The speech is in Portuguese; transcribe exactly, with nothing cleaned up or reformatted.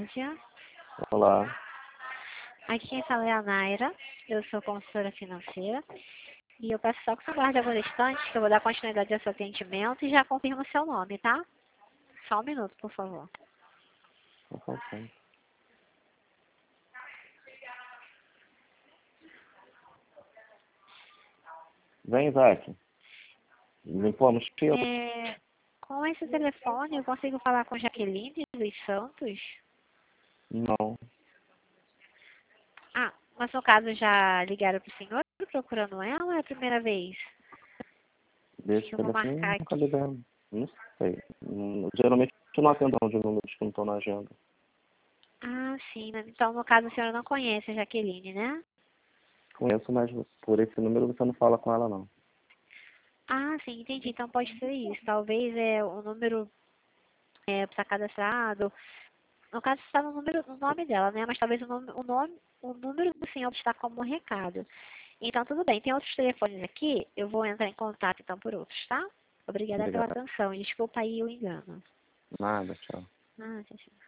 tarde. Olá. Aqui quem fala é a Naira, eu sou consultora financeira e eu peço só que você aguarde alguns instantes que eu vou dar continuidade ao seu atendimento e já confirmo o seu nome, tá? Só um minuto, por favor. Ok. Vem, Isaac. Limpamos fila? É, com esse telefone eu consigo falar com Jaqueline dos Santos? Não. Ah, mas no caso já ligaram para o senhor procurando ela ou é a primeira vez? Desse Eu vou telefone marcar nunca aqui. ligamos. Não sei. Hum, Geralmente eu não atendo de números que não estão na agenda. Ah, sim, né? Então no caso a senhora não conhece a Jaqueline, né? Conheço, mas por esse número você não fala com ela, não. Ah, sim, entendi. Então pode ser isso. Talvez é o número é, está cadastrado. No caso está no número, no nome dela, né? Mas talvez o nome, o nome, o número do senhor está como recado. Então tudo bem. Tem outros telefones aqui. Eu vou entrar em contato então por outros, tá? Obrigada pela Obrigado. atenção. E desculpa aí o engano. Nada, tchau. Ah, tchau, tchau.